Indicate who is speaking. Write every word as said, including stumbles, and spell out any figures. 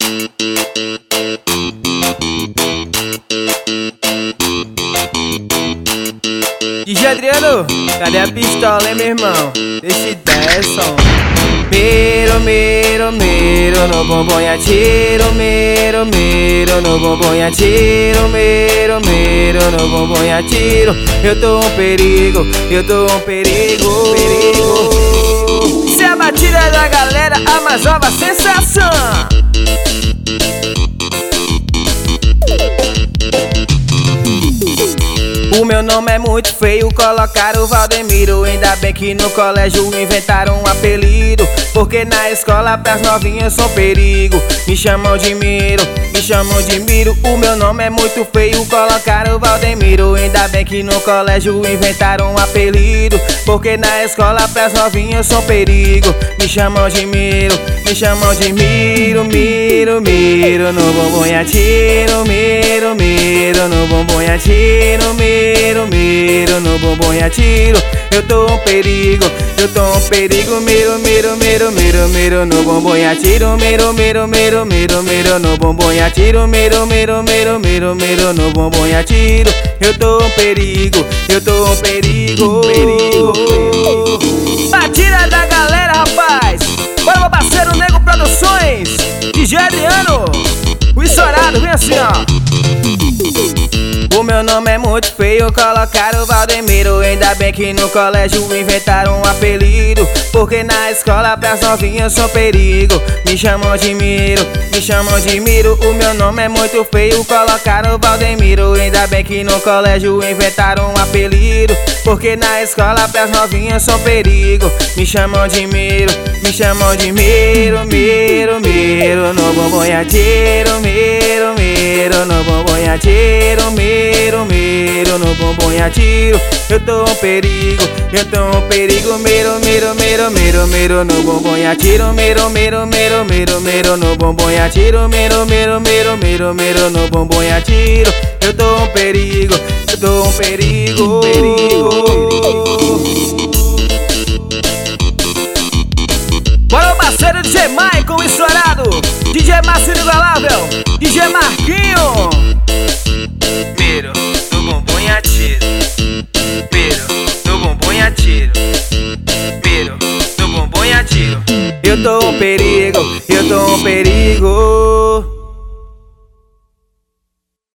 Speaker 1: D J Adriano, cadê a pistola, hein, meu irmão? Deixa ideia, som. Miro, miro, miro no bumbum e atiro. Miro, miro no bumbum e atiro. Miro, miro no bumbum e atiro. Eu tô um perigo, eu tô um perigo, perigo. Se a batida da galera, a mais nova sensação. O meu nome é muito feio, colocaram o Valdemiro. Ainda bem que no colégio inventaram um apelido, porque na escola pras novinhas sou perigo. Me chamam de Miro, me chamam de Miro. O meu nome é muito feio, colocaram o Valdemiro. Ainda bem que no colégio inventaram um apelido, porque na escola pras novinhas sou perigo. Me chamam de Miro, me chamam de Miro. Miro, miro no bumbum e atiro. Miro, miro no bumbum e atiro. Miro, miro no bumbum e atiro. Eu tô um perigo, eu tô um perigo. Miro, miro, miro, miro, miro no bumbum e atiro. Miro, miro, miro, miro, miro no bumbum e atiro. Miro, miro, miro, miro, miro no bumbum e atiro. Eu tô um perigo, eu tô um perigo, perigo. Batida da galera, rapaz. Bora, meu parceiro Nego Produções, D J Adriano, o estourado, vem assim, ó. O meu nome é muito feio, colocaram o Valdemiro. Ainda bem que no colégio inventaram um apelido, porque na escola pras novinhas sou perigo. Me chamam de Miro, me chamam de Miro. O meu nome é muito feio, colocaram o Valdemiro. Ainda bem que no colégio inventaram um apelido, porque na escola pras novinhas sou perigo. Me chamam de Miro, me chamam de Miro. Miro, miro no bumbum e atiro. Miro, miro no bumbum e atiro. Miro, miro no bumbum e atiro. Eu tô um perigo, eu tô um perigo. Miro, miro, miro, miro, miro no bumbum e atiro. Miro, miro, miro, miro, miro no bumbum e atiro. Miro, miro, miro, miro, miro no bumbum e atiro. Eu tô um perigo, eu tô um perigo, perigo. Bora, o parceiro D J Michael, estourado, D J Márcio Inigualável, D J Marquinho. Miro no bumbum e atiro. Miro no bumbum e atiro. Miro no bumbum e atiro. Eu tô um perigo, eu tô um perigo.